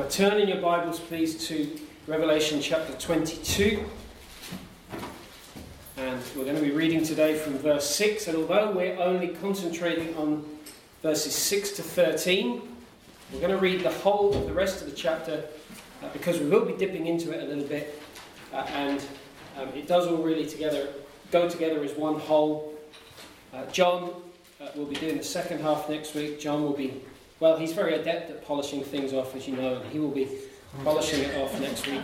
Turn in your Bibles, please, to Revelation chapter 22. And we're going to be reading today from verse 6. And although we're only concentrating on verses 6 to 13, we're going to read the whole of the rest of the chapter because we will be dipping into it a little bit. It does all really go together as one whole. John will be doing the second half next week. John will be... Well, he's very adept at polishing things off, as you know, and he will be polishing it off next week.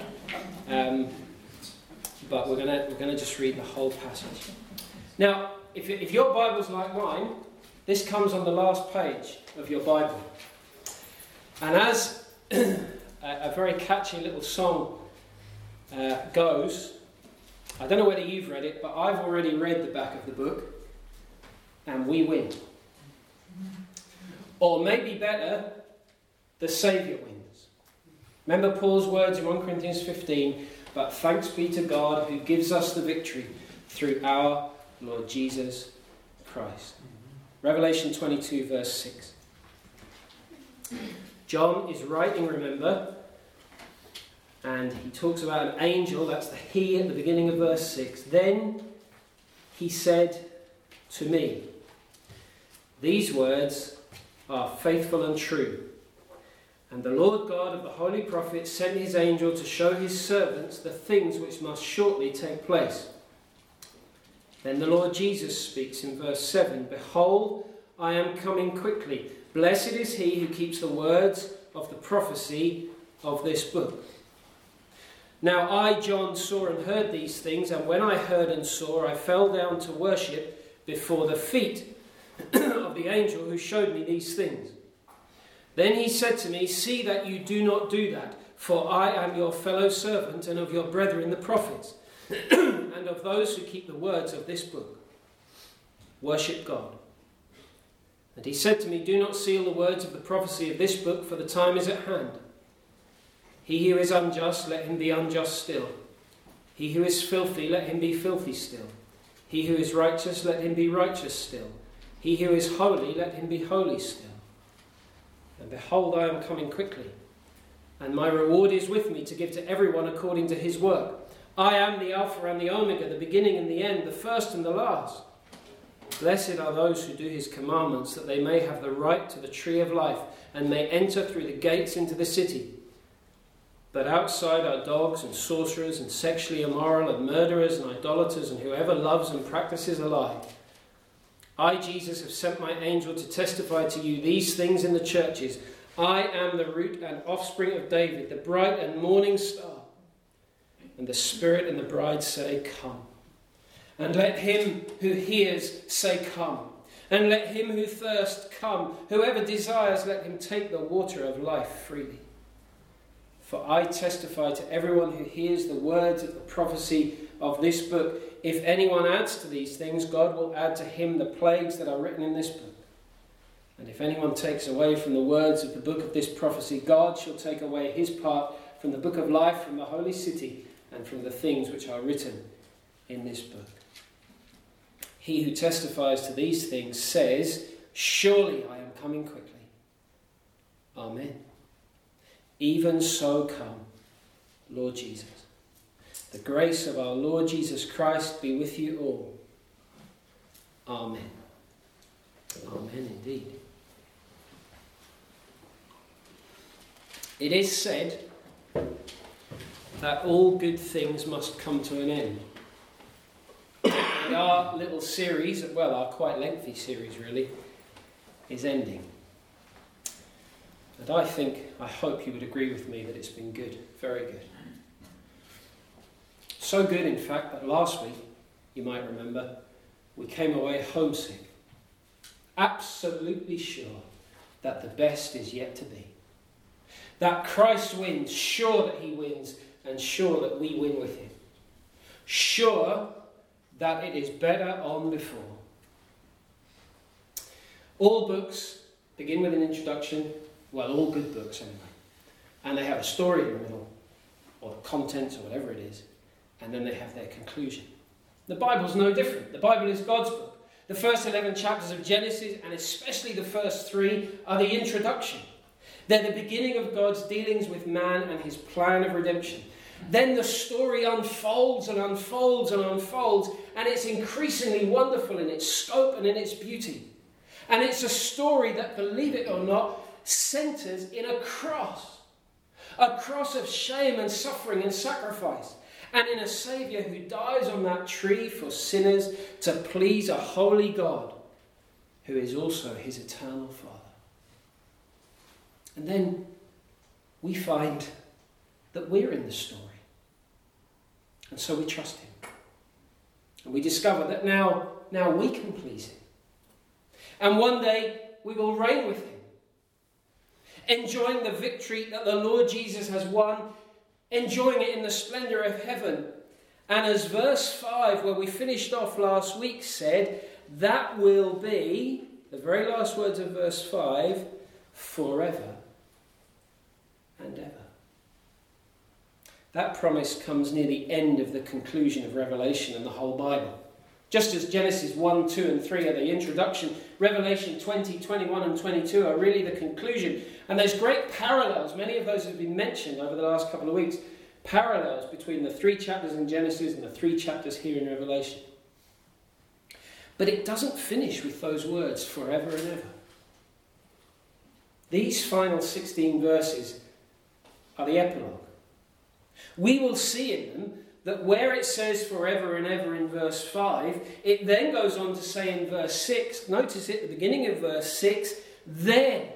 But we're gonna just read the whole passage. Now, if your Bible's like mine, this comes on the last page of your Bible. And as a very catchy little song goes, I don't know whether you've read it, but I've already read the back of the book, and we win. Or maybe better, the Saviour wins. Remember Paul's words in 1 Corinthians 15, but thanks be to God who gives us the victory through our Lord Jesus Christ. Revelation 22 verse 6. John is writing, remember, and he talks about an angel, that's the he at the beginning of verse 6. Then he said to me, these words are faithful and true. And the Lord God of the holy prophets sent his angel to show his servants the things which must shortly take place. Then the Lord Jesus speaks in verse 7, behold, I am coming quickly. Blessed is he who keeps the words of the prophecy of this book. Now I, John, saw and heard these things, and when I heard and saw, I fell down to worship before the feet of the angel who showed me these things. Then he said to me, see that you do not do that, for I am your fellow servant and of your brethren the prophets, and of those who keep the words of this book. Worship God. And he said to me, do not seal the words of the prophecy of this book, for the time is at hand. He who is unjust, let him be unjust still. He who is filthy, let him be filthy still. He who is righteous, let him be righteous still. He who is holy, let him be holy still. And behold, I am coming quickly, and my reward is with me to give to everyone according to his work. I am the Alpha and the Omega, the beginning and the end, the first and the last. Blessed are those who do his commandments, that they may have the right to the tree of life, and may enter through the gates into the city. But outside are dogs and sorcerers and sexually immoral and murderers and idolaters and whoever loves and practices a lie. I, Jesus, have sent my angel to testify to you these things in the churches. I am the root and offspring of David, the bright and morning star. And the Spirit and the bride say, come. And let him who hears say, come. And let him who thirsts come. Whoever desires, let him take the water of life freely. For I testify to everyone who hears the words of the prophecy of this book. If anyone adds to these things, God will add to him the plagues that are written in this book. And if anyone takes away from the words of the book of this prophecy, God shall take away his part from the book of life, from the holy city, and from the things which are written in this book. He who testifies to these things says, surely I am coming quickly. Amen. Even so come, Lord Jesus. The grace of our Lord Jesus Christ be with you all. Amen. Amen indeed. It is said that all good things must come to an end. And our little series, well, our quite lengthy series really, is ending. And I hope you would agree with me that it's been good, very good. So good, in fact, that last week, you might remember, we came away homesick. Absolutely sure that the best is yet to be. That Christ wins, sure that he wins, and sure that we win with him. Sure that it is better on before. All books begin with an introduction. Well, all good books anyway. And they have a story in the middle, or the contents, or whatever it is. And then they have their conclusion. The Bible's no different. The Bible is God's book. The first 11 chapters of Genesis, and especially the first 3, are the introduction. They're the beginning of God's dealings with man and his plan of redemption. Then the story unfolds and unfolds and unfolds, and it's increasingly wonderful in its scope and in its beauty. And it's a story that, believe it or not, centres in a cross of shame and suffering and sacrifice, and in a Saviour who dies on that tree for sinners to please a holy God who is also his eternal Father. And then we find that we're in the story. And so we trust him. And we discover that now we can please him. And one day we will reign with him, enjoying the victory that the Lord Jesus has won, enjoying it in the splendour of heaven. And as verse 5, where we finished off last week, said, that will be, the very last words of verse 5, forever and ever. That promise comes near the end of the conclusion of Revelation and the whole Bible. Just as Genesis 1, 2 and 3 are the introduction, Revelation 20, 21 and 22 are really the conclusion. And there's great parallels, many of those have been mentioned over the last couple of weeks, parallels between the 3 chapters in Genesis and the 3 chapters here in Revelation. But it doesn't finish with those words, forever and ever. These final 16 verses are the epilogue. We will see in them that where it says forever and ever in verse 5, it then goes on to say in verse 6, notice it at the beginning of verse 6, then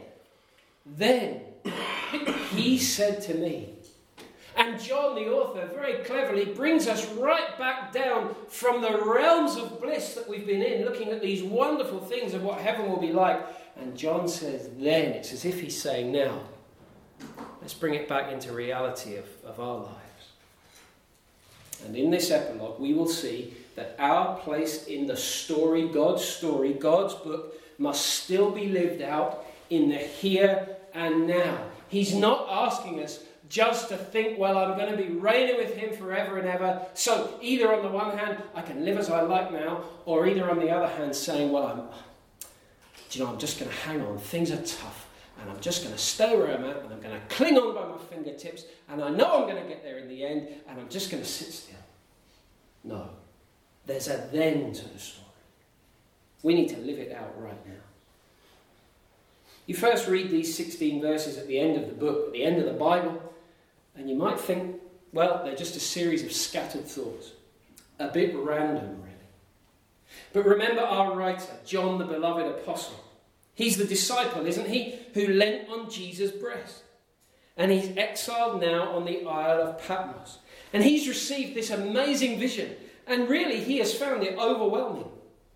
he said to me. And John, the author, very cleverly brings us right back down from the realms of bliss that we've been in, looking at these wonderful things of what heaven will be like. And John says, then. It's as if he's saying, now, let's bring it back into reality of our lives. And in this epilogue, we will see that our place in the story, God's book, must still be lived out in the here and now. He's not asking us just to think, well, I'm going to be reigning with him forever and ever. So either on the one hand, I can live as I like now, or either on the other hand saying, well, I'm just going to hang on. Things are tough. And I'm just going to stay where I'm at, and I'm going to cling on by my fingertips, and I know I'm going to get there in the end, and I'm just going to sit still. No. There's a then to the story. We need to live it out right now. You first read these 16 verses at the end of the book, at the end of the Bible, and you might think, well, they're just a series of scattered thoughts. A bit random, really. But remember our writer, John the beloved apostle. He's the disciple, isn't he, who leant on Jesus' breast. And he's exiled now on the Isle of Patmos. And he's received this amazing vision. And really, he has found it overwhelming.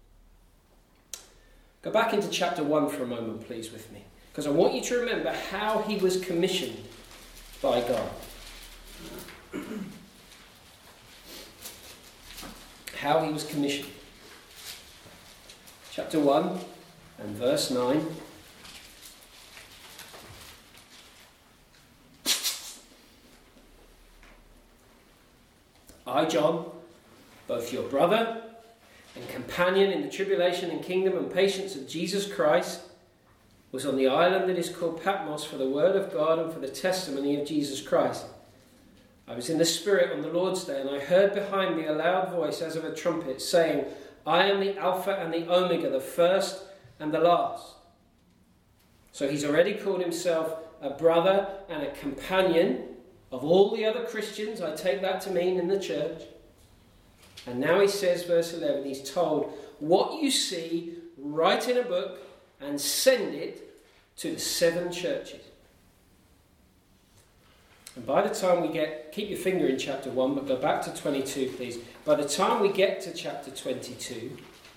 Go back into chapter 1 for a moment, please, with me. Because I want you to remember how he was commissioned by God. How he was commissioned. Chapter 1 and verse 9. I, John, both your brother and companion in the tribulation and kingdom and patience of Jesus Christ, was on the island that is called Patmos for the word of God and for the testimony of Jesus Christ. I was in the Spirit on the Lord's day, and I heard behind me a loud voice as of a trumpet, saying, I am the Alpha and the Omega, the first and the last. So he's already called himself a brother and a companion of all the other Christians, I take that to mean in the church. And now he says, verse 11, he's told, what you see, write in a book and send it to the 7 churches. And by the time we get, keep your finger in chapter 1, but go back to 22, please. By the time we get to chapter 22,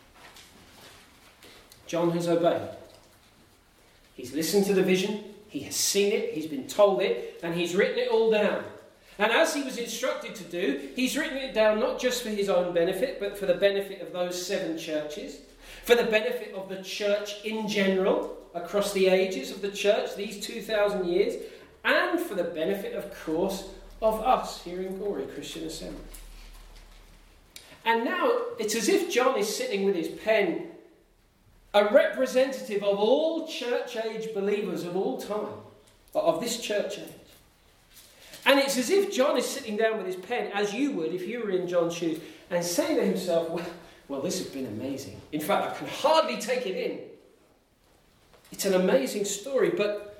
John has obeyed. He's listened to the vision, he has seen it, he's been told it, and he's written it all down. And as he was instructed to do, he's written it down not just for his own benefit, but for the benefit of those 7 churches, for the benefit of the church in general, across the ages of the church, these 2,000 years, and for the benefit, of course, of us here in Gorey Christian Assembly. And now it's as if John is sitting with his pen, a representative of all church age believers of all time, of this church age. And it's as if John is sitting down with his pen, as you would if you were in John's shoes, and saying to himself, well, this has been amazing. In fact, I can hardly take it in. It's an amazing story, but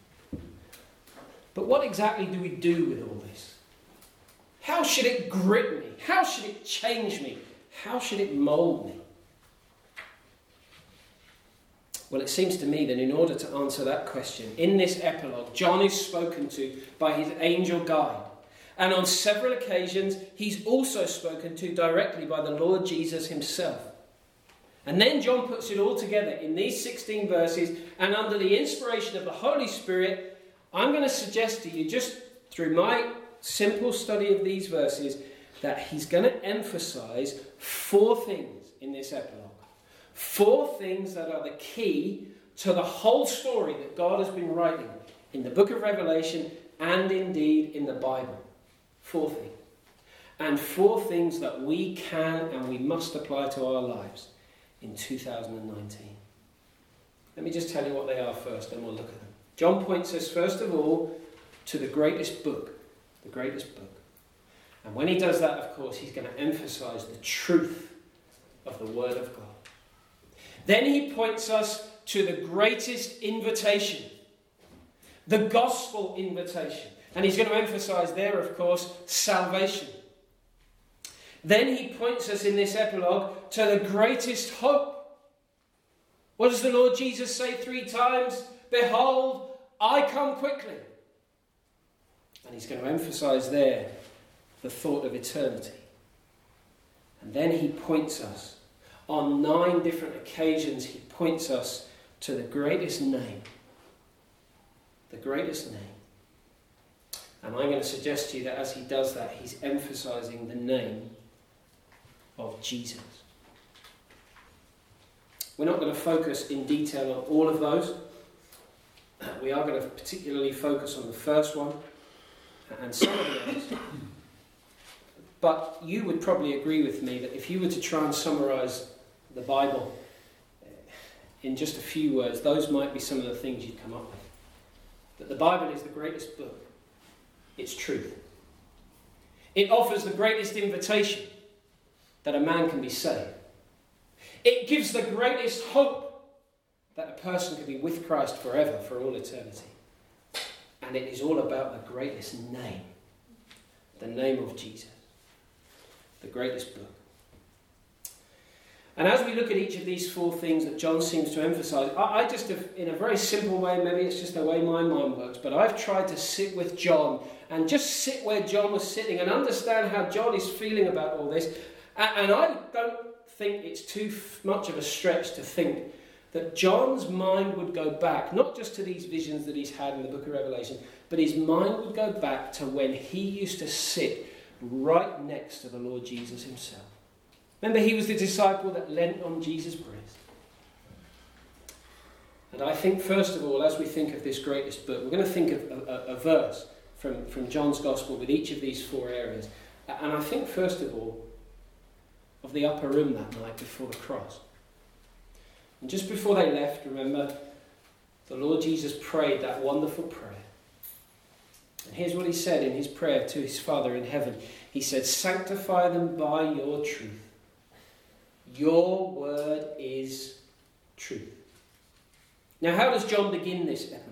what exactly do we do with all this? How should it grip me? How should it change me? How should it mould me? Well, it seems to me that in order to answer that question, in this epilogue, John is spoken to by his angel guide. And on several occasions, he's also spoken to directly by the Lord Jesus himself. And then John puts it all together in these 16 verses, and under the inspiration of the Holy Spirit, I'm going to suggest to you, just through my simple study of these verses, that he's going to emphasize 4 things in this epilogue. 4 things that are the key to the whole story that God has been writing in the book of Revelation and indeed in the Bible. 4 things. And 4 things that we can and we must apply to our lives in 2019. Let me just tell you what they are first, then we'll look at them. John points us first of all to the greatest book. The greatest book. And when he does that, of course, he's going to emphasize the truth of the Word of God. Then he points us to the greatest invitation, the gospel invitation. And he's going to emphasize there, of course, salvation. Then he points us in this epilogue to the greatest hope. What does the Lord Jesus say 3 times? Behold, I come quickly. And he's going to emphasize there the thought of eternity. And then he points us, on 9 different occasions, he points us to the greatest name. The greatest name. And I'm going to suggest to you that as he does that, he's emphasizing the name of Jesus. We're not going to focus in detail on all of those. We are going to particularly focus on the first one and some of the others. But you would probably agree with me that if you were to try and summarize the Bible in just a few words, those might be some of the things you'd come up with. That the Bible is the greatest book. It's truth. It offers the greatest invitation that a man can be saved. It gives the greatest hope that a person can be with Christ forever, for all eternity. And it is all about the greatest name. The name of Jesus. The greatest book. And as we look at each of these 4 things that John seems to emphasize, I just have, in a very simple way, maybe it's just the way my mind works, but I've tried to sit with John and just sit where John was sitting and understand how John is feeling about all this. And I don't think it's too much of a stretch to think that John's mind would go back, not just to these visions that he's had in the book of Revelation, but his mind would go back to when he used to sit right next to the Lord Jesus himself. Remember, he was the disciple that leant on Jesus' breast. And I think, first of all, as we think of this greatest book, we're going to think of a verse from John's Gospel with each of these 4 areas. And I think, first of all, of the upper room that night before the cross. And just before they left, remember, the Lord Jesus prayed that wonderful prayer. And here's what he said in his prayer to his Father in heaven. He said, "Sanctify them by your truth. Your word is truth." Now, how does John begin this epilogue?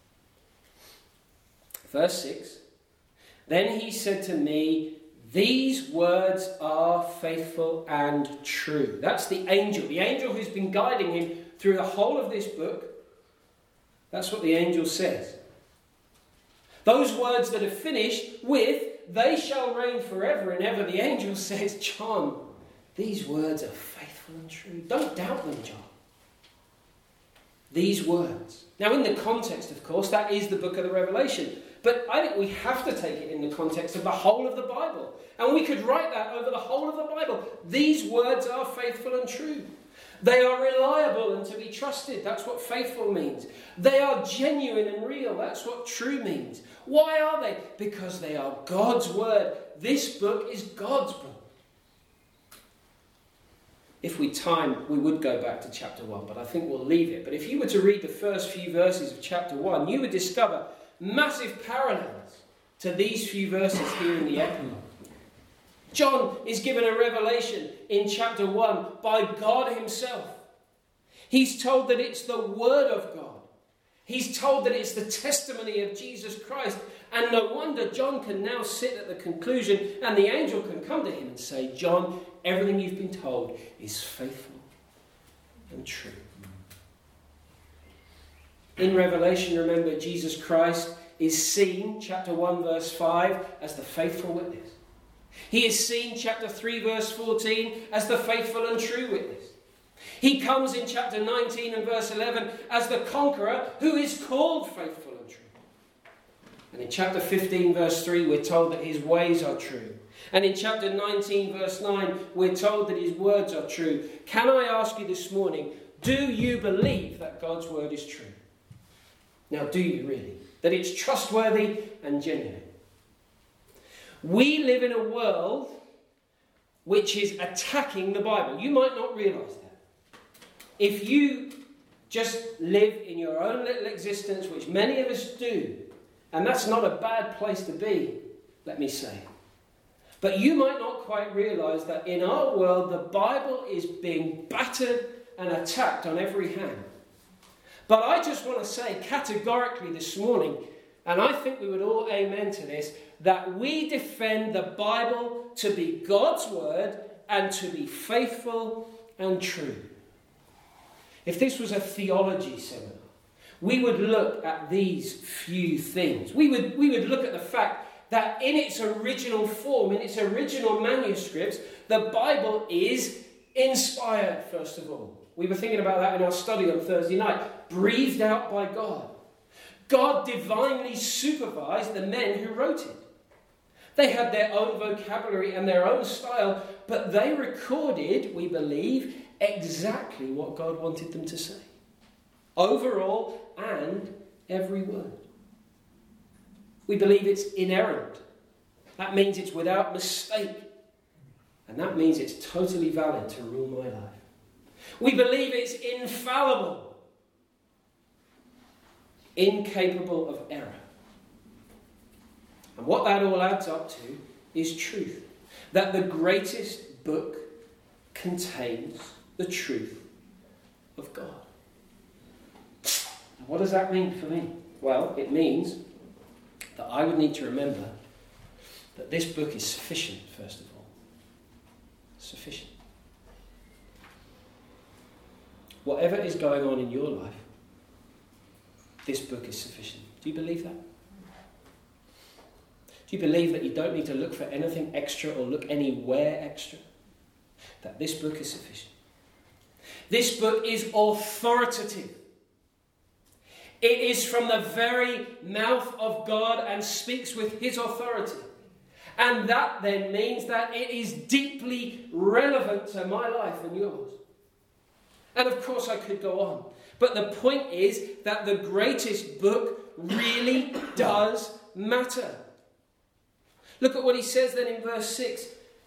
Verse 6. Then he said to me, "These words are faithful and true." That's the angel who's been guiding him through the whole of this book. That's what the angel says. Those words that are finished with, "They shall reign forever and ever." The angel says, "John, these words are faithful and true. Don't doubt them, John." These words. Now, in the context, of course, that is the book of the Revelation. But I think we have to take it in the context of the whole of the Bible. And we could write that over the whole of the Bible. These words are faithful and true. They are reliable and to be trusted. That's what faithful means. They are genuine and real. That's what true means. Why are they? Because they are God's word. This book is God's book. If we time, we would go back to chapter 1, but I think we'll leave it. But if you were to read the first few verses of chapter 1, you would discover massive parallels to these few verses here in the epilogue. John is given a revelation in chapter 1 by God himself. He's told that it's the word of God. He's told that it's the testimony of Jesus Christ. And no wonder John can now sit at the conclusion and the angel can come to him and say, John, everything you've been told is faithful and true. In Revelation, remember, Jesus Christ is seen, chapter 1, verse 5, as the faithful witness. He is seen, chapter 3, verse 14, as the faithful and true witness. He comes in chapter 19 and verse 11 as the conqueror who is called faithful and true. And in chapter 15, verse 3, we're told that his ways are true. And in chapter 19, verse 9, we're told that his words are true. Can I ask you this morning, do you believe that God's word is true? Now, do you really? That it's trustworthy and genuine? We live in a world which is attacking the Bible. You might not realise that. If you just live in your own little existence, which many of us do, and that's not a bad place to be, let me say. But you might not quite realise that in our world, the Bible is being battered and attacked on every hand. But I just want to say categorically this morning, and I think we would all amen to this, that we defend the Bible to be God's word and to be faithful and true. If this was a theology seminar, we would look at these few things. We would look at the fact that in its original form, in its original manuscripts, the Bible is inspired, first of all. We were thinking about that in our study on Thursday night. Breathed out by God. God divinely supervised the men who wrote it. They had their own vocabulary and their own style, but they recorded, we believe, exactly what God wanted them to say. Overall and every word. We believe it's inerrant. That means it's without mistake. And that means it's totally valid to rule my life. We believe it's infallible. Incapable of error. And what that all adds up to is truth. That the greatest book contains the truth of God. And what does that mean for me? Well, it means that I would need to remember that this book is sufficient, first of all. Sufficient. Whatever is going on in your life, this book is sufficient. Do you believe that? Do you believe that you don't need to look for anything extra or look anywhere extra? That this book is sufficient. This book is authoritative. It is from the very mouth of God and speaks with his authority. And that then means that it is deeply relevant to my life and yours. And of course I could go on. But the point is that the greatest book really does matter. Look at what he says then in verse 6.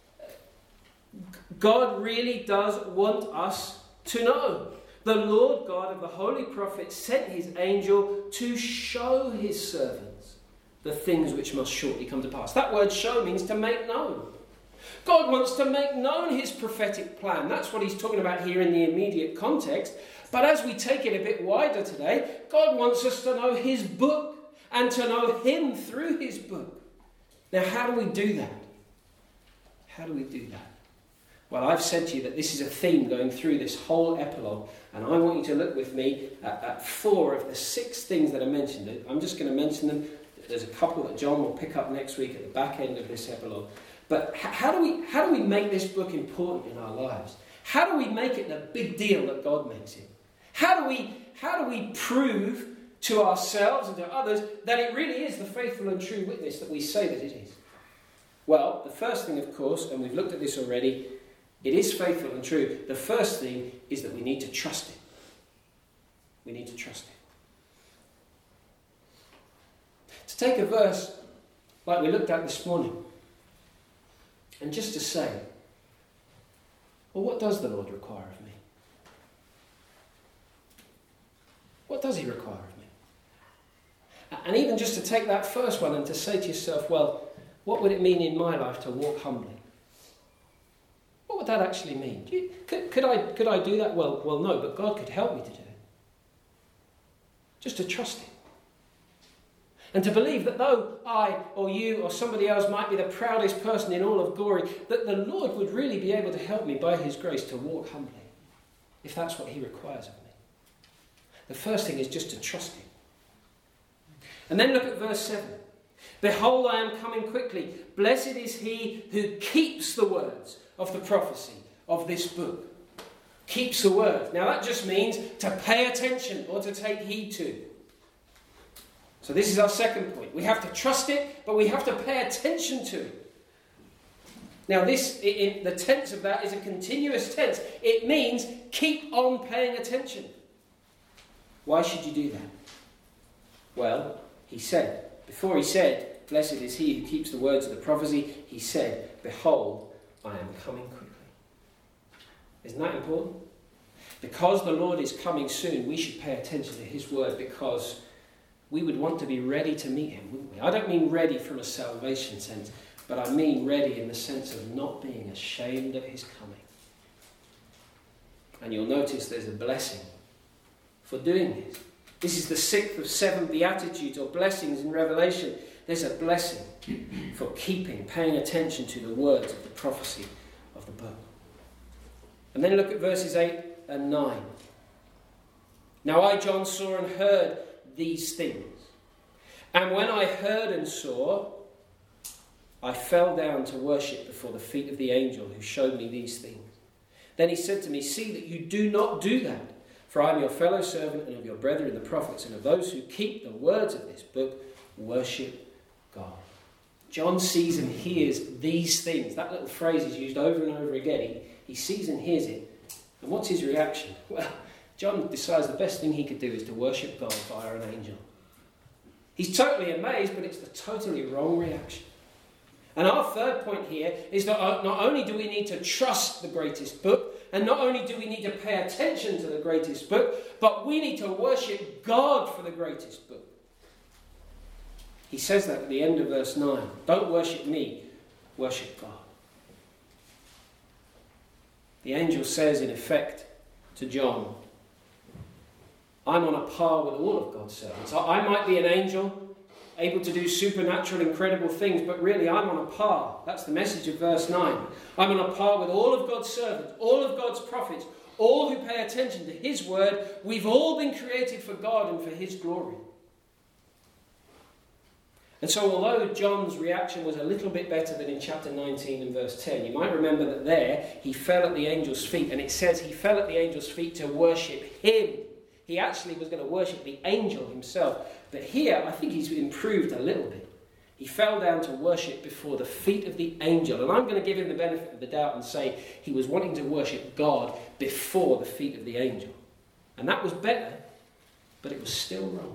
God really does want us to know. The Lord God of the holy prophets sent his angel to show his servants the things which must shortly come to pass. That word show means to make known. God wants to make known his prophetic plan. That's what he's talking about here in the immediate context. But as we take it a bit wider today, God wants us to know his book and to know him through his book. Now, how do we do that? How do we do that? Well, I've said to you that this is a theme going through this whole epilogue, and I want you to look with me at 4 of the 6 things that are mentioned. I'm just going to mention them. There's a couple that John will pick up next week at the back end of this epilogue. But how do we make this book important in our lives? How do we make it the big deal that God makes it? How do we prove to ourselves and to others that it really is the faithful and true witness that we say that it is? Well, the first thing, of course, and we've looked at this already, it is faithful and true. The first thing is that we need to trust it. We need to trust it. To take a verse like we looked at this morning, and just to say, well, what does the Lord require of me? What does he require of me? And even just to take that first one and to say to yourself, well, what would it mean in my life to walk humbly? What would that actually mean? Could I do that? Well, no, but God could help me to do it. Just to trust him. And to believe that though I or you or somebody else might be the proudest person in all of glory, that the Lord would really be able to help me by his grace to walk humbly, if that's what he requires of me. The first thing is just to trust him. And then look at verse 7. Behold, I am coming quickly. Blessed is he who keeps the words of the prophecy of this book. Keeps the word. Now that just means to pay attention or to take heed to. So this is our second point. We have to trust it, but we have to pay attention to it. Now this, in the tense of that is a continuous tense. It means keep on paying attention. Why should you do that? Well, before he said, blessed is he who keeps the words of the prophecy, he said, behold, I am coming quickly. Isn't that important? Because the Lord is coming soon, we should pay attention to his word, because we would want to be ready to meet him, wouldn't we? I don't mean ready from a salvation sense, but I mean ready in the sense of not being ashamed of his coming. And you'll notice there's a blessing for doing this. This is the 6th of 7 Beatitudes or blessings in Revelation. There's a blessing for paying attention to the words of the prophecy of the book. And then look at verses 8 and 9. Now I, John, saw and heard these things. And when I heard and saw, I fell down to worship before the feet of the angel who showed me these things. Then he said to me, see that you do not do that, for I am your fellow servant and of your brethren the prophets and of those who keep the words of this book. Worship God. John sees and hears these things. That little phrase is used over and over again. He sees and hears it. And what's his reaction? Well, John decides the best thing he could do is to worship God via an angel. He's totally amazed, but it's the totally wrong reaction. And our third point here is that not only do we need to trust the greatest book, and not only do we need to pay attention to the greatest book, but we need to worship God for the greatest book. He says that at the end of verse 9. Don't worship me, worship God. The angel says, in effect, to John, I'm on a par with all of God's servants. I might be an angel, able to do supernatural, incredible things, but really I'm on a par. That's the message of verse 9. I'm on a par with all of God's servants, all of God's prophets, all who pay attention to his word. We've all been created for God and for his glory. And so although John's reaction was a little bit better than in chapter 19 and verse 10, you might remember that there he fell at the angel's feet, and it says he fell at the angel's feet to worship him. He actually was going to worship the angel himself. But here, I think he's improved a little bit. He fell down to worship before the feet of the angel. And I'm going to give him the benefit of the doubt and say he was wanting to worship God before the feet of the angel. And that was better, but it was still wrong.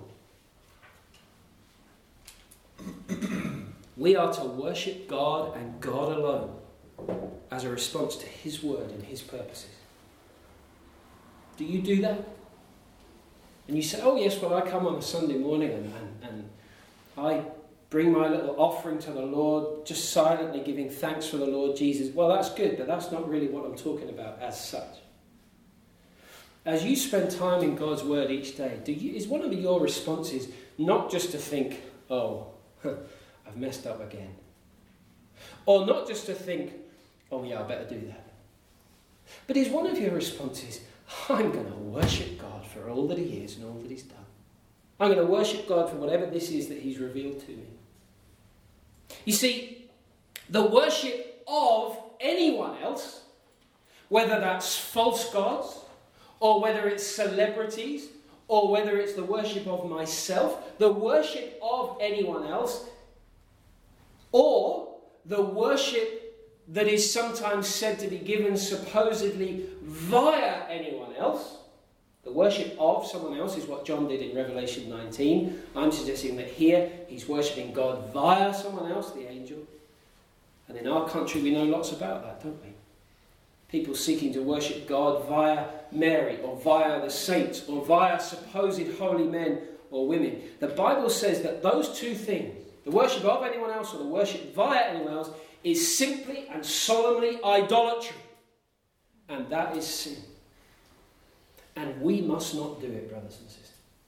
We are to worship God and God alone as a response to his word and his purposes. Do you do that? And you say, oh yes, well I come on a Sunday morning and I bring my little offering to the Lord, just silently giving thanks for the Lord Jesus. Well, that's good, but that's not really what I'm talking about as such. As you spend time in God's word each day, is one of your responses not just to think, oh, I've messed up again? Or not just to think, oh yeah, I better do that. But is one of your responses, I'm going to worship God for all that he is and all that he's done. I'm going to worship God for whatever this is that he's revealed to me. You see, the worship of anyone else, whether that's false gods, or whether it's celebrities, or whether it's the worship of myself, the worship of anyone else, or the worship that is sometimes said to be given supposedly via anyone else. The worship of someone else is what John did in Revelation 19. I'm suggesting that here he's worshipping God via someone else, the angel. And in our country we know lots about that, don't we? People seeking to worship God via Mary, or via the saints, or via supposed holy men or women. The Bible says that those two things, the worship of anyone else or the worship via anyone else, is simply and solemnly idolatry. And that is sin. And we must not do it, brothers and sisters.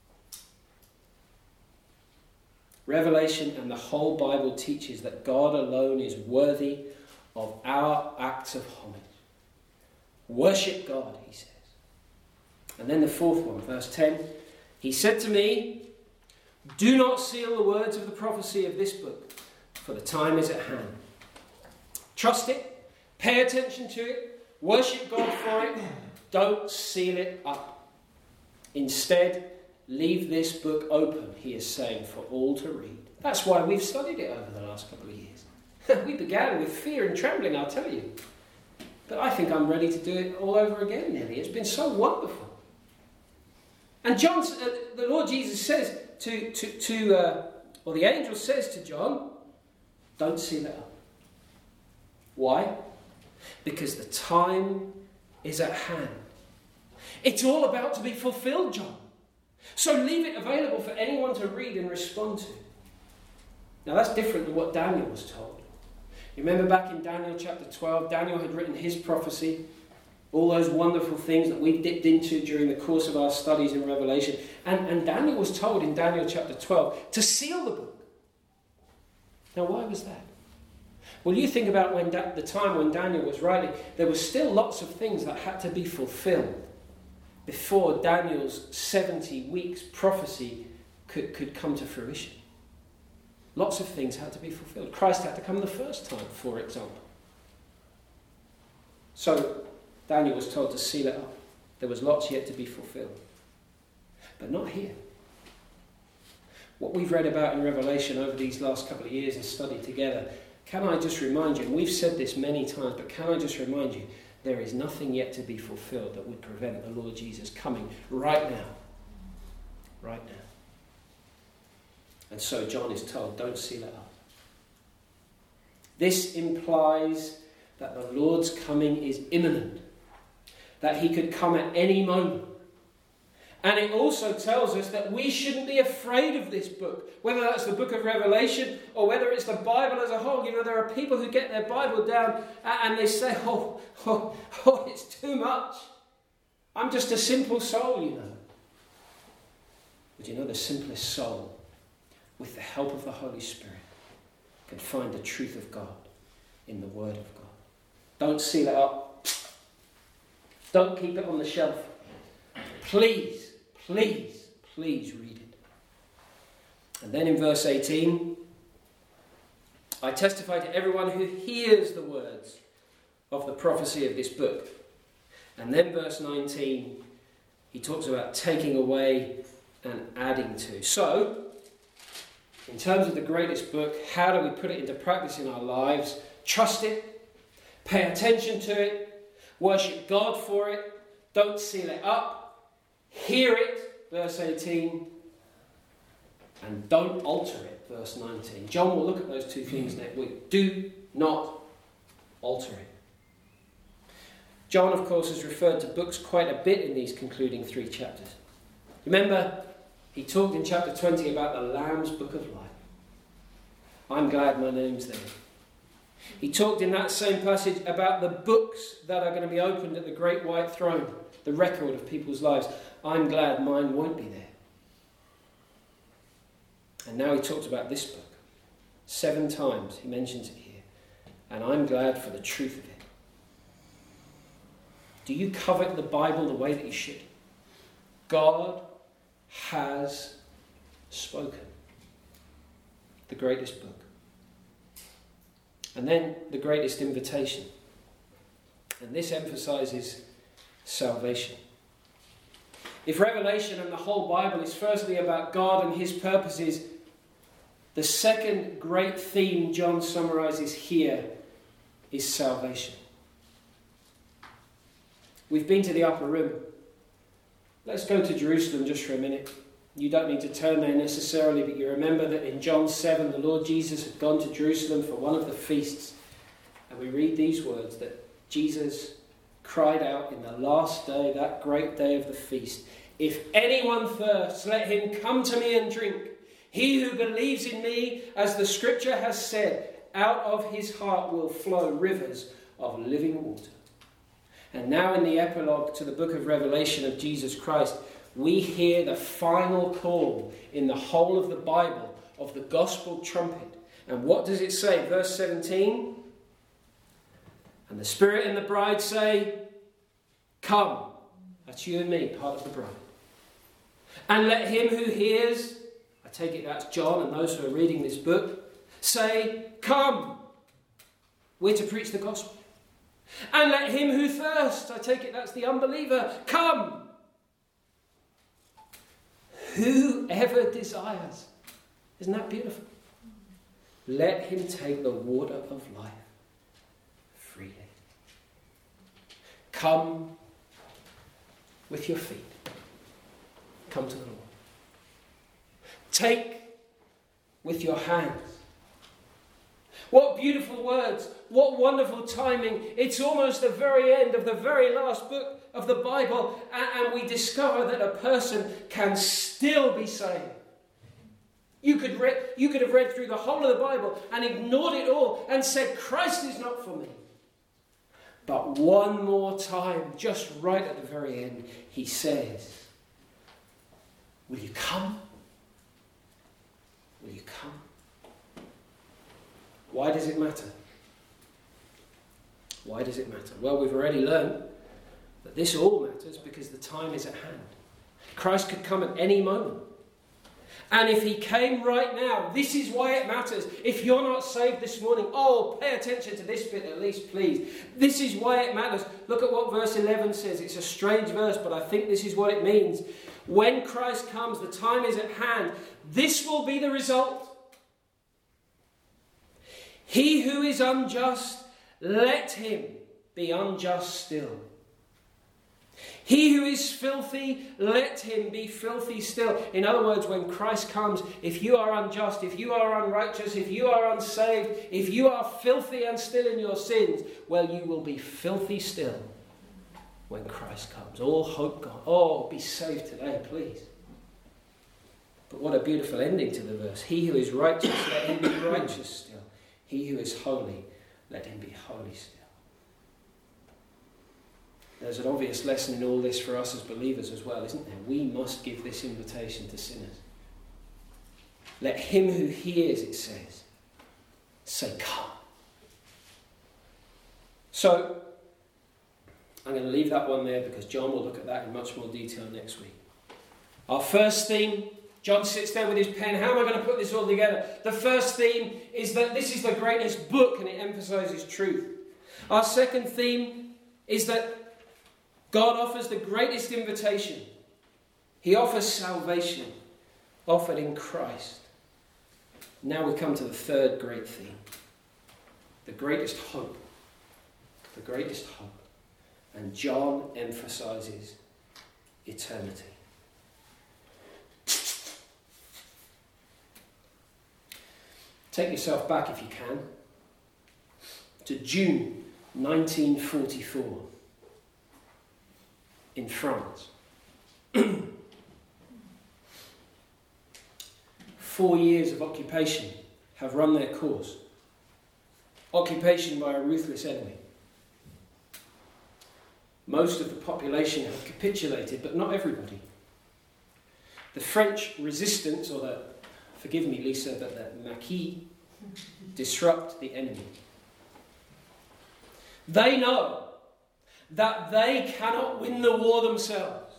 Revelation and the whole Bible teaches that God alone is worthy of our acts of homage. Worship God, he says. And then the fourth one, verse 10. He said to me, do not seal the words of the prophecy of this book, for the time is at hand. Trust it, pay attention to it, worship God for it, don't seal it up. Instead, leave this book open, he is saying, for all to read. That's why we've studied it over the last couple of years. We began with fear and trembling, I'll tell you. But I think I'm ready to do it all over again, nearly. It's been so wonderful. And John, the Lord Jesus says or the angel says to John, don't seal it up. Why? Because the time is at hand. It's all about to be fulfilled, John. So leave it available for anyone to read and respond to. Now that's different than what Daniel was told. You remember back in Daniel chapter 12, Daniel had written his prophecy, all those wonderful things that we dipped into during the course of our studies in Revelation. And Daniel was told in Daniel chapter 12 to seal the book. Now why was that? Well, you think about the time when Daniel was writing, there were still lots of things that had to be fulfilled before Daniel's 70 weeks prophecy could come to fruition. Lots of things had to be fulfilled. Christ had to come the first time, for example. So Daniel was told to seal it up. There was lots yet to be fulfilled. But not here. What we've read about in Revelation over these last couple of years and studied together, can I just remind you, and we've said this many times, but can I just remind you, there is nothing yet to be fulfilled that would prevent the Lord Jesus coming right now. Right now. And so John is told, don't seal it up. This implies that the Lord's coming is imminent, that he could come at any moment. And it also tells us that we shouldn't be afraid of this book, whether that's the book of Revelation or whether it's the Bible as a whole. You know, there are people who get their Bible down and they say, oh, it's too much. I'm just a simple soul, you know. But you know, the simplest soul, with the help of the Holy Spirit, can find the truth of God in the Word of God. Don't seal it up. Don't keep it on the shelf. Please, please, please read it. And then in verse 18, I testify to everyone who hears the words of the prophecy of this book. And then verse 19, he talks about taking away and adding to. So, in terms of the greatest book, how do we put it into practice in our lives? Trust it, pay attention to it, worship God for it, don't seal it up, hear it, verse 18, and don't alter it, verse 19. John will look at those two things next week. Do not alter it. John, of course, has referred to books quite a bit in these concluding 3 chapters. Remember, he talked in chapter 20 about the Lamb's Book of Life. I'm glad my name's there. He talked in that same passage about the books that are going to be opened at the great white throne, the record of people's lives. I'm glad mine won't be there. And now he talks about this book. 7 times he mentions it here. And I'm glad for the truth of it. Do you covet the Bible the way that you should? God has spoken. The greatest book. And then the greatest invitation. And this emphasizes salvation. If Revelation and the whole Bible is firstly about God and his purposes, the second great theme John summarizes here is salvation. We've been to the upper room. Let's go to Jerusalem just for a minute. You don't need to turn there necessarily, but you remember that in John 7, the Lord Jesus had gone to Jerusalem for one of the feasts. And we read these words, that Jesus cried out in the last day, that great day of the feast, If anyone thirsts, let him come to me and drink. He who believes in me, as the scripture has said, out of his heart will flow rivers of living water. And now in the epilogue to the book of Revelation of Jesus Christ, we hear the final call in the whole of the Bible of the gospel trumpet. And what does it say? Verse 17. And the Spirit and the bride say, come. That's you and me, part of the bride. And let him who hears, I take it that's John and those who are reading this book, say, come. We're to preach the gospel. And let him who thirsts, I take it that's the unbeliever, come. Whoever desires. Isn't that beautiful? Let him take the water of life freely. Come with your feet. Come to the Lord. Take with your hands. What beautiful words. What wonderful timing. It's almost the very end of the very last book of the Bible, and we discover that a person can still be saved. You could have read through the whole of the Bible and ignored it all and said, Christ is not for me. But one more time, just right at the very end, he says, will you come? Will you come? Why does it matter? Why does it matter? Well, we've already learned that this all matters because the time is at hand. Christ could come at any moment. And if he came right now, this is why it matters. If you're not saved this morning, pay attention to this bit at least, please. This is why it matters. Look at what verse 11 says. It's a strange verse, but I think this is what it means. When Christ comes, the time is at hand. This will be the result. He who is unjust, let him be unjust still. He who is filthy, let him be filthy still. In other words, when Christ comes, if you are unjust, if you are unrighteous, if you are unsaved, if you are filthy and still in your sins, well, you will be filthy still when Christ comes. All hope gone. Be saved today, please. But what a beautiful ending to the verse. He who is righteous, let him be righteous still. He who is holy, let him be holy still. There's an obvious lesson in all this for us as believers as well, isn't there? We must give this invitation to sinners. Let him who hears, it says, say, come. So, I'm going to leave that one there because John will look at that in much more detail next week. Our first theme, John sits there with his pen. How am I going to put this all together? The first theme is that this is the greatest book and it emphasizes truth. Our second theme is that God offers the greatest invitation. He offers salvation, offered in Christ. Now we come to the third great theme. The greatest hope. The greatest hope. And John emphasizes eternity. Take yourself back, if you can, to June 1944 in France. 4 years of occupation have run their course. Occupation by a ruthless enemy. Most of the population have capitulated, but not everybody. The French resistance, or the, forgive me Lisa, but the Maquis, disrupt the enemy. They know that they cannot win the war themselves.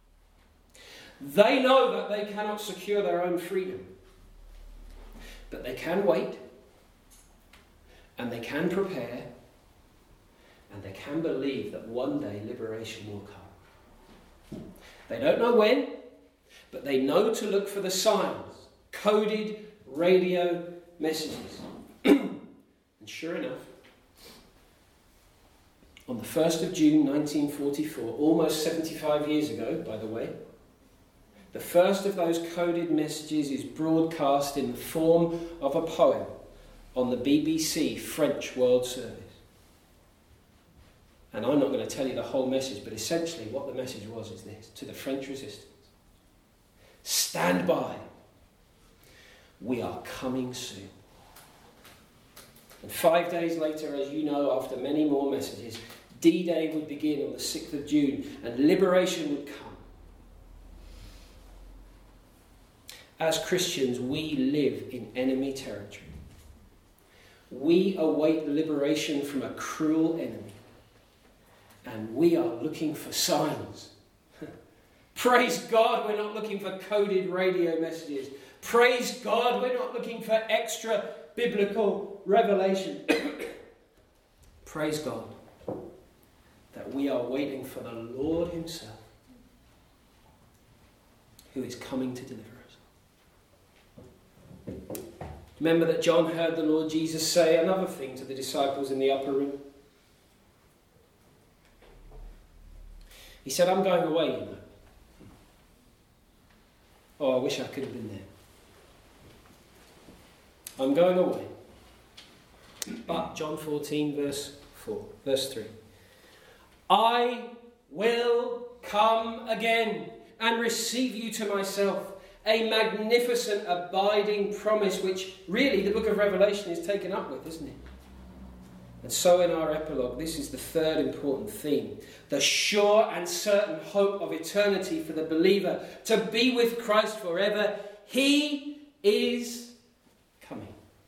They know that they cannot secure their own freedom. But they can wait, and they can prepare, and they can believe that one day liberation will come. They don't know when, but they know to look for the signs, coded radio messages. And sure enough, on the 1st of June 1944, almost 75 years ago, by the way, the first of those coded messages is broadcast in the form of a poem on the BBC French World Service. And I'm not going to tell you the whole message, but essentially what the message was is this: to the French resistance, stand by. We are coming soon. And 5 days later, as you know, after many more messages, D-Day would begin on the 6th of June and liberation would come. As Christians, we live in enemy territory. We await liberation from a cruel enemy. And we are looking for signs. Praise God, we're not looking for coded radio messages. Praise God, we're not looking for extra biblical revelation. Praise God that we are waiting for the Lord himself, who is coming to deliver us. Remember that John heard the Lord Jesus say another thing to the disciples in the upper room. He said, I'm going away, you know. Oh, I wish I could have been there. I'm going away. But, John 14, verse 3. I will come again and receive you to myself. A magnificent, abiding promise, which really the book of Revelation is taken up with, isn't it? And so in our epilogue, this is the third important theme. The sure and certain hope of eternity for the believer, to be with Christ forever. He is coming.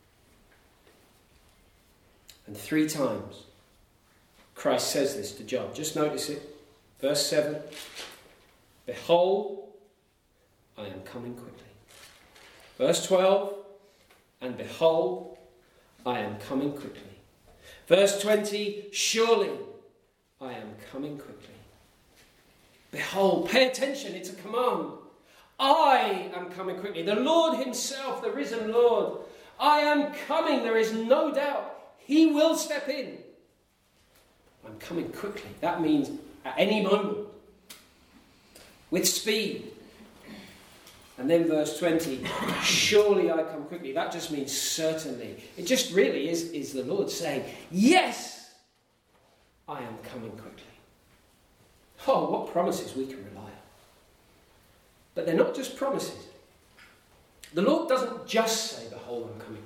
And 3 times Christ says this to John. Just notice it. Verse 7. Behold, I am coming quickly. Verse 12. And behold, I am coming quickly. Verse 20. Surely I am coming quickly. Behold, pay attention, it's a command. I am coming quickly. The Lord himself, the risen Lord. I am coming, there is no doubt. He will step in. I'm coming quickly. That means at any moment. With speed. And then verse 20. Surely I come quickly. That just means certainly. It just really is the Lord saying, yes, I am coming quickly. Oh, what promises we can rely on. But they're not just promises. The Lord doesn't just say, behold, I'm coming quickly.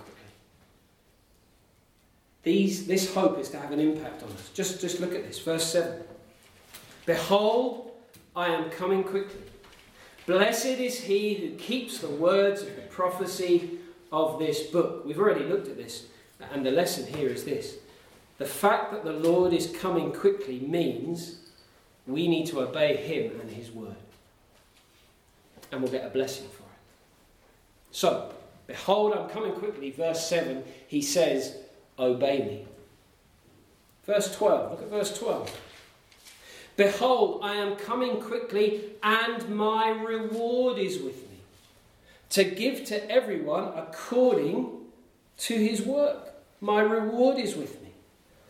This hope is to have an impact on us. Just look at this. Verse 7. Behold, I am coming quickly. Blessed is he who keeps the words of the prophecy of this book. We've already looked at this. And the lesson here is this. The fact that the Lord is coming quickly means we need to obey him and his word. And we'll get a blessing for it. So, behold, I'm coming quickly. Verse 7, he says, obey me. Verse 12, look at verse 12. Behold, I am coming quickly, and my reward is with me, to give to everyone according to his work. My reward is with me.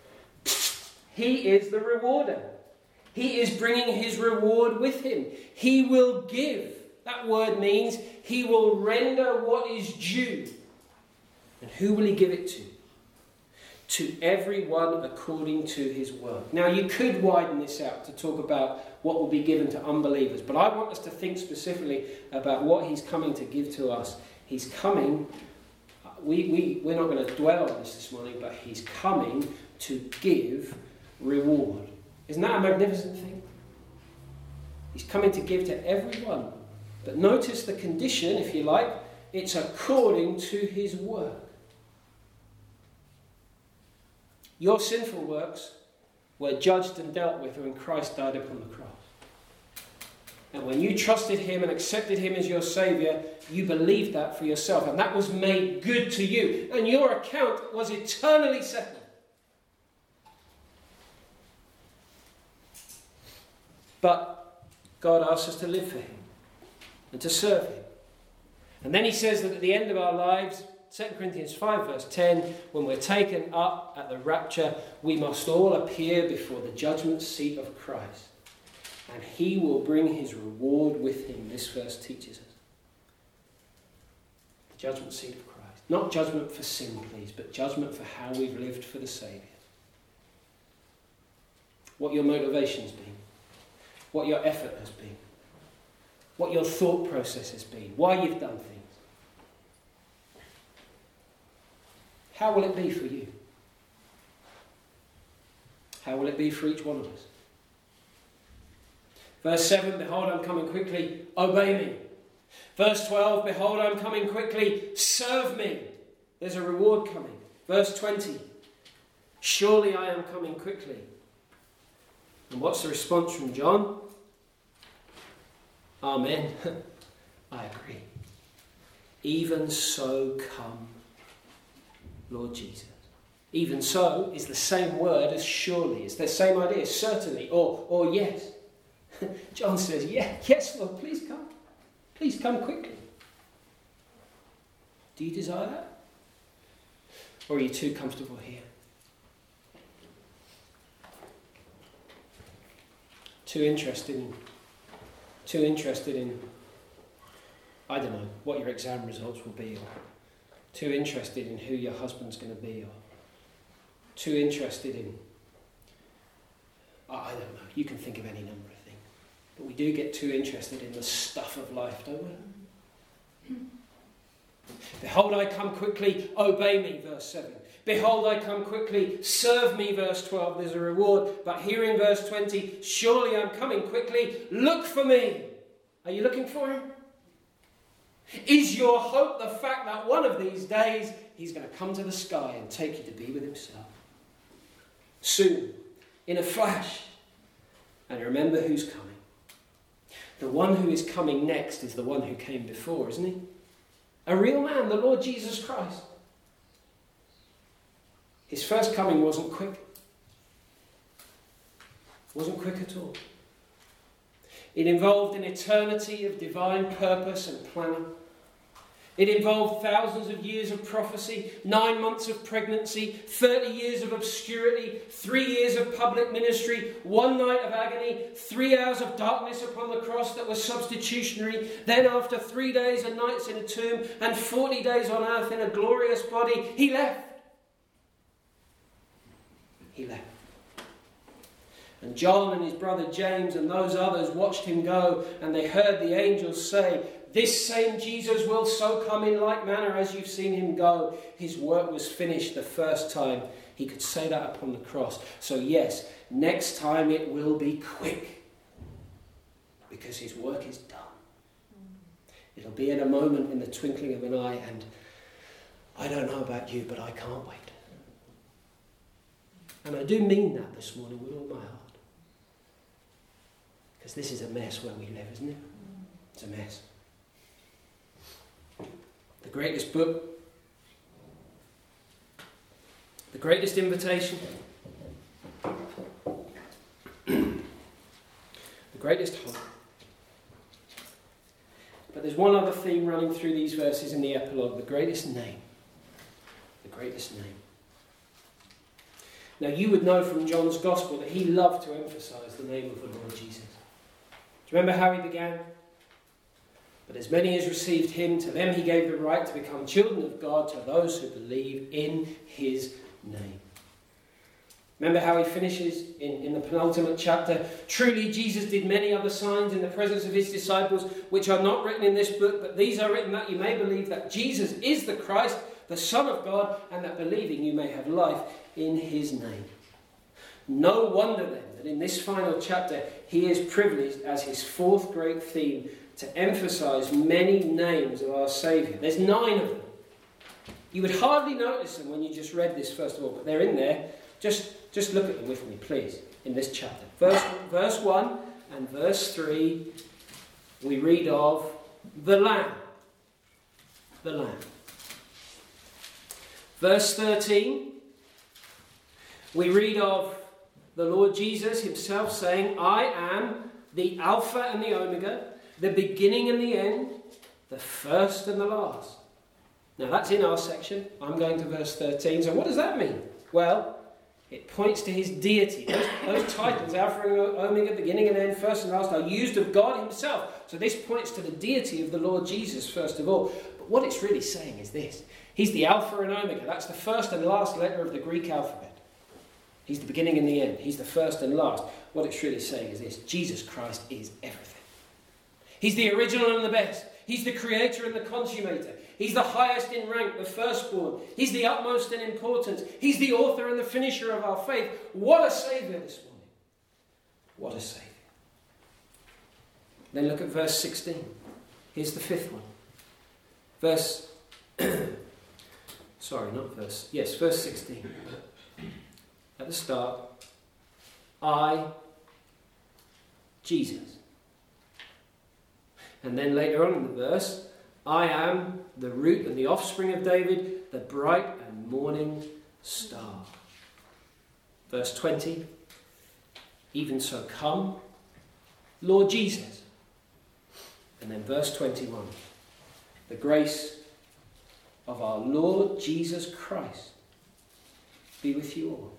He is the rewarder. He is bringing his reward with him. He will give. That word means he will render what is due. And who will he give it to? To everyone according to his work. Now, you could widen this out to talk about what will be given to unbelievers, but I want us to think specifically about what he's coming to give to us. He's coming, we're not going to dwell on this morning, but he's coming to give reward. Isn't that a magnificent thing? He's coming to give to everyone. But notice the condition, if you like, it's according to his work. Your sinful works were judged and dealt with when Christ died upon the cross. And when you trusted him and accepted him as your Saviour, you believed that for yourself. And that was made good to you. And your account was eternally settled. But God asks us to live for him and to serve him. And then he says that at the end of our lives, 2 Corinthians 5 verse 10, when we're taken up at the rapture, we must all appear before the judgment seat of Christ. And he will bring his reward with him, this verse teaches us. The judgment seat of Christ. Not judgment for sin, please, but judgment for how we've lived for the Saviour. what your motivation's been, what your effort has been, what your thought process has been, why you've done things. How will it be for you? How will it be for each one of us? Verse 7, behold, I'm coming quickly, obey me. Verse 12, behold, I'm coming quickly, serve me. There's a reward coming. Verse 20, surely I am coming quickly. And what's the response from John? Amen. I agree. Even so come, Lord Jesus. Even so is the same word as surely. It's the same idea, certainly, or yes. John says, yes, Lord, please come. Please come quickly. Do you desire that? Or are you too comfortable here? Too interested in, I don't know, what your exam results will be, or too interested in who your husband's going to be, or too interested in, I don't know, you can think of any number of things. But we do get too interested in the stuff of life, don't we? Behold, I come quickly, obey me, verse 7. Behold, I come quickly, serve me, verse 12. There's a reward. But here in verse 20, surely I'm coming quickly, look for me. Are you looking for him? Is your hope the fact that one of these days he's going to come to the sky and take you to be with himself? Soon, in a flash. And remember who's coming. The one who is coming next is the one who came before, isn't he? A real man, the Lord Jesus Christ. His first coming wasn't quick. Wasn't quick at all. It involved an eternity of divine purpose and planning. It involved thousands of years of prophecy, 9 months of pregnancy, 30 years of obscurity, 3 years of public ministry, 1 night of agony, 3 hours of darkness upon the cross that was substitutionary. Then after 3 days and nights in a tomb and 40 days on earth in a glorious body, he left. He left. And John and his brother James and those others watched him go, and they heard the angels say, this same Jesus will so come in like manner as you've seen him go. His work was finished the first time. He could say that upon the cross. So yes, next time it will be quick, because his work is done. It'll be in a moment, in the twinkling of an eye, and I don't know about you, but I can't wait. And I do mean that this morning with all my heart. Because this is a mess where we live, isn't it? It's a mess. The greatest book, the greatest invitation, the greatest hope. But there's one other theme running through these verses in the epilogue, the greatest name. The greatest name. Now you would know from John's Gospel that he loved to emphasize the name of the Lord Jesus. Do you remember how he began? But as many as received him, to them he gave the right to become children of God, to those who believe in his name. Remember how he finishes in the penultimate chapter? Truly Jesus did many other signs in the presence of his disciples, which are not written in this book, but these are written that you may believe that Jesus is the Christ, the Son of God, and that believing you may have life in his name. No wonder then that in this final chapter he is privileged as his fourth great theme to emphasize many names of our Saviour. There's 9 of them. You would hardly notice them when you just read this first of all, but they're in there. Just look at them with me, please, in this chapter. Verse 1 and verse 3, we read of the Lamb. The Lamb. Verse 13, we read of the Lord Jesus himself saying, I am the Alpha and the Omega, the beginning and the end, the first and the last. Now that's in our section. I'm going to verse 13. So what does that mean? Well, it points to his deity. Those titles, Alpha and Omega, beginning and end, first and last, are used of God himself. So this points to the deity of the Lord Jesus, first of all. But what it's really saying is this. He's the Alpha and Omega. That's the first and last letter of the Greek alphabet. He's the beginning and the end. He's the first and last. What it's really saying is this: Jesus Christ is everything. He's the original and the best. He's the creator and the consummator. He's the highest in rank, the firstborn. He's the utmost in importance. He's the author and the finisher of our faith. What a Saviour this morning. What a Saviour. Then look at verse 16. Here's the fifth one. Verse 16. At the start, I, Jesus. And then later on in the verse, I am the root and the offspring of David, the bright and morning star. Verse 20, even so come, Lord Jesus. And then verse 21, the grace of our Lord Jesus Christ be with you all.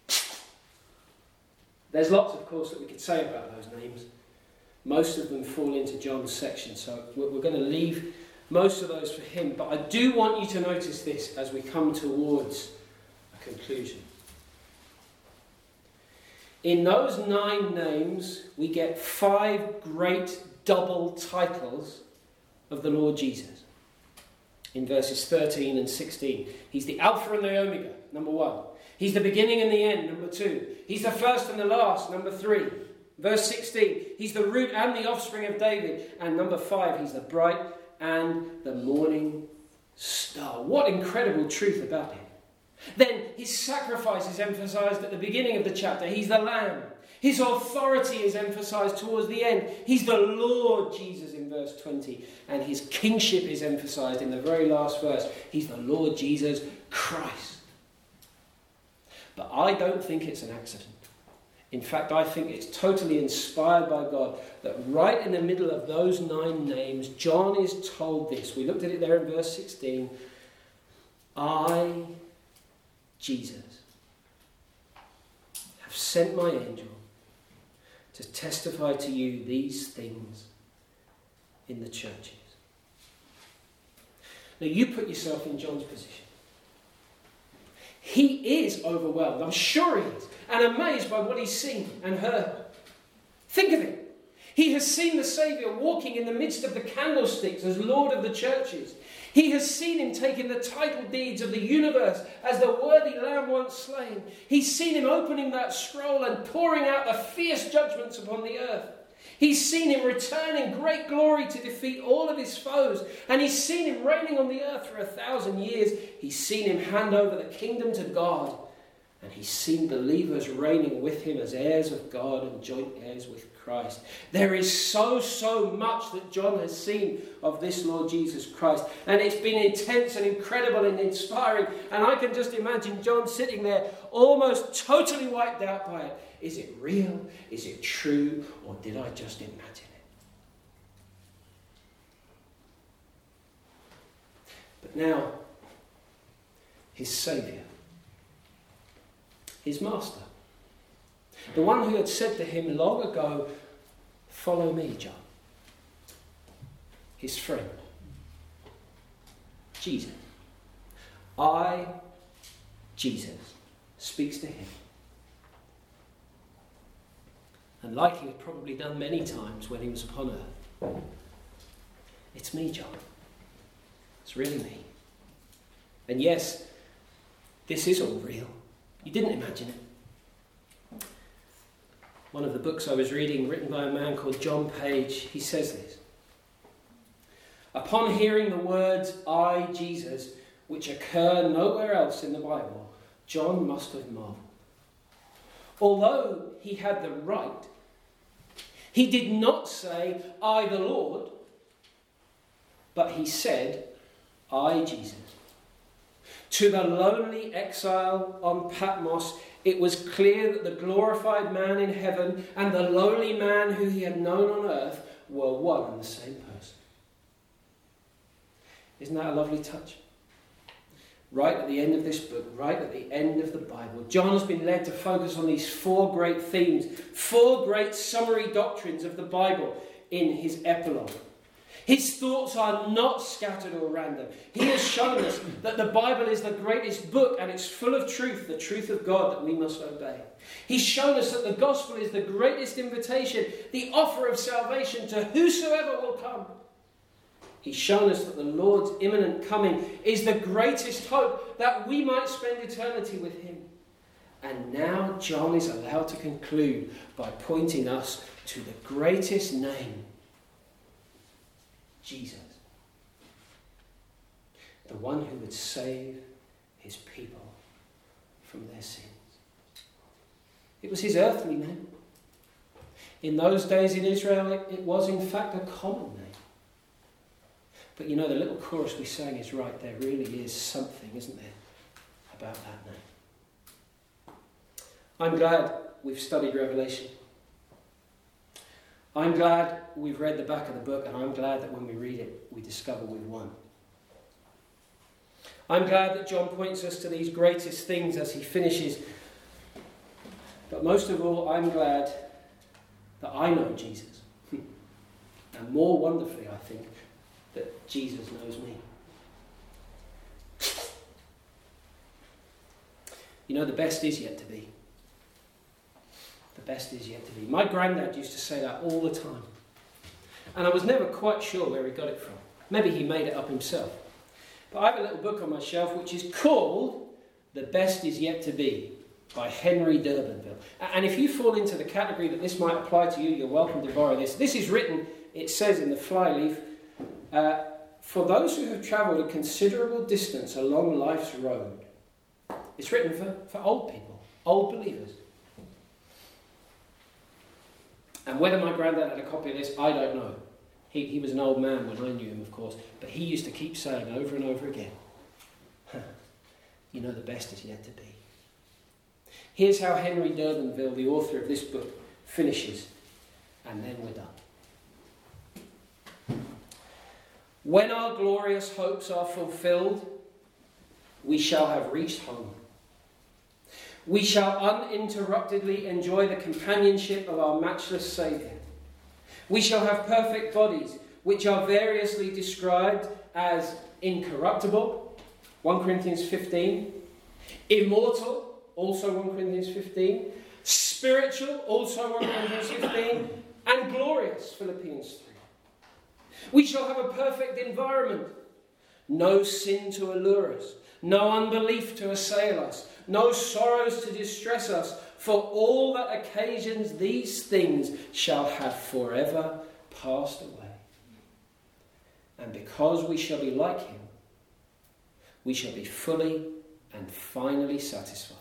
There's lots, of course, that we could say about those names. Most of them fall into John's section, so we're going to leave most of those for him. But I do want you to notice this as we come towards a conclusion. In those 9 names, we get 5 great double titles of the Lord Jesus. In verses 13 and 16, he's the Alpha and the Omega, number 1. He's the beginning and the end, number 2. He's the first and the last, number 3. Verse 16, he's the root and the offspring of David. And number 5, he's the bright and the morning star. What incredible truth about him. Then his sacrifice is emphasized at the beginning of the chapter. He's the Lamb. His authority is emphasized towards the end. He's the Lord Jesus in verse 20. And his kingship is emphasized in the very last verse. He's the Lord Jesus Christ. But I don't think it's an accident. In fact, I think it's totally inspired by God that right in the middle of those 9 names, John is told this. We looked at it there in verse 16. I, Jesus, have sent my angel to testify to you these things in the churches. Now you put yourself in John's position. He is overwhelmed, I'm sure he is, and amazed by what he's seen and heard. Think of it. He has seen the Saviour walking in the midst of the candlesticks as Lord of the churches. He has seen him taking the title deeds of the universe as the worthy Lamb once slain. He's seen him opening that scroll and pouring out the fierce judgments upon the earth. He's seen him return in great glory to defeat all of his foes. And he's seen him reigning on the earth for 1,000 years. He's seen him hand over the kingdom to God. And he's seen believers reigning with him as heirs of God and joint heirs with Christ. There is so much that John has seen of this Lord Jesus Christ. And it's been intense and incredible and inspiring. And I can just imagine John sitting there almost totally wiped out by it. Is it real? Is it true? Or did I just imagine it? But now, his Saviour, his Master, the one who had said to him long ago, follow me, John, his friend, Jesus, Jesus, speaks to him. And like he had probably done many times when he was upon earth, it's me, John. It's really me. And yes, this is all real. You didn't imagine it. One of the books I was reading, written by a man called John Page, he says this. Upon hearing the words, I, Jesus, which occur nowhere else in the Bible, John must have marveled. Although he had the right, he did not say, I, the Lord, but he said, I, Jesus. To the lonely exile on Patmos, it was clear that the glorified man in heaven and the lowly man who he had known on earth were one and the same person. Isn't that a lovely touch? Right at the end of this book, right at the end of the Bible, John has been led to focus on these 4 great themes, 4 great summary doctrines of the Bible in his epilogue. His thoughts are not scattered or random. He has shown us that the Bible is the greatest book and it's full of truth, the truth of God that we must obey. He's shown us that the gospel is the greatest invitation, the offer of salvation to whosoever will come. He's shown us that the Lord's imminent coming is the greatest hope that we might spend eternity with him. And now John is allowed to conclude by pointing us to the greatest name, Jesus. The one who would save his people from their sins. It was his earthly name. In those days in Israel, it was in fact a common name. But you know, the little chorus we sang is right. There really is something, isn't there, about that name. I'm glad we've studied Revelation. I'm glad we've read the back of the book, and I'm glad that when we read it, we discover we've won. I'm glad that John points us to these greatest things as he finishes. But most of all, I'm glad that I know Jesus. And more wonderfully, I think, that Jesus knows me. You know, the best is yet to be. The best is yet to be. My granddad used to say that all the time. And I was never quite sure where he got it from. Maybe he made it up himself. But I have a little book on my shelf which is called The Best Is Yet to Be by Henry D'Urbanville. And if you fall into the category that this might apply to you, you're welcome to borrow this. This is written, it says in the flyleaf, for those who have travelled a considerable distance along life's road. It's written for old people, old believers. And whether my granddad had a copy of this, I don't know. He was an old man when I knew him, of course, but he used to keep saying over and over again, you know, the best is yet to be. Here's how Henry D'Urbanville, the author of this book, finishes, and then we're done. When our glorious hopes are fulfilled, we shall have reached home. We shall uninterruptedly enjoy the companionship of our matchless Saviour. We shall have perfect bodies, which are variously described as incorruptible, 1 Corinthians 15, immortal, also 1 Corinthians 15, spiritual, also 1 Corinthians 15, and glorious, Philippians 3. We shall have a perfect environment. No sin to allure us. No unbelief to assail us. No sorrows to distress us. For all that occasions these things shall have forever passed away. And because we shall be like him, we shall be fully and finally satisfied.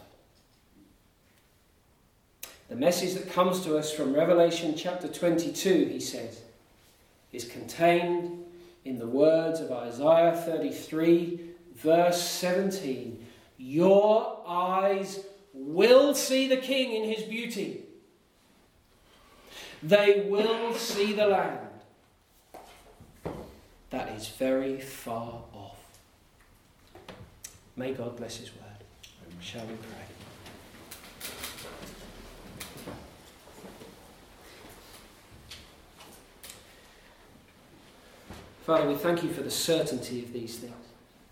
The message that comes to us from Revelation chapter 22, he says, is contained in the words of Isaiah 33, verse 17. Your eyes will see the King in his beauty. They will see the land that is very far off. May God bless his word. Shall we pray? Father, we thank you for the certainty of these things.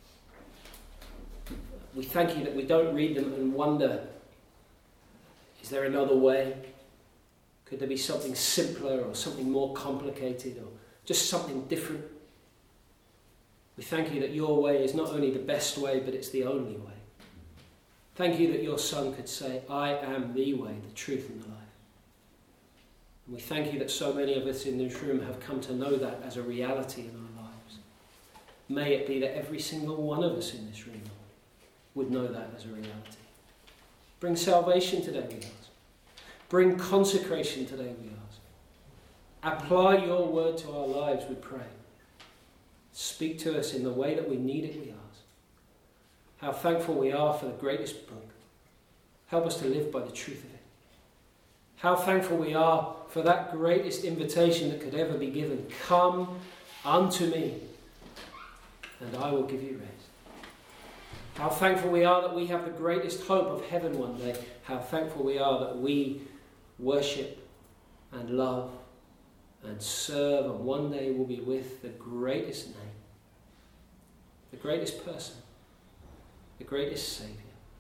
We thank you that we don't read them and wonder, is there another way? Could there be something simpler or something more complicated or just something different? We thank you that your way is not only the best way, but it's the only way. Thank you that your Son could say, I am the way, the truth and the life. And we thank you that so many of us in this room have come to know that as a reality in our lives. May it be that every single one of us in this room, Lord, would know that as a reality. Bring salvation today, we ask. Bring consecration today, we ask. Apply your word to our lives, we pray. Speak to us in the way that we need it, we ask. How thankful we are for the greatest book. Help us to live by the truth of it. How thankful we are for that greatest invitation that could ever be given. Come unto me, and I will give you rest. How thankful we are that we have the greatest hope of heaven one day. How thankful we are that we worship and love and serve, and one day we'll be with the greatest name, the greatest person, the greatest Saviour,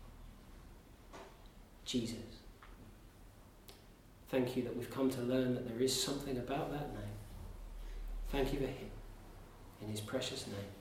Jesus. Thank you that we've come to learn that there is something about that name. Thank you for him. In his precious name.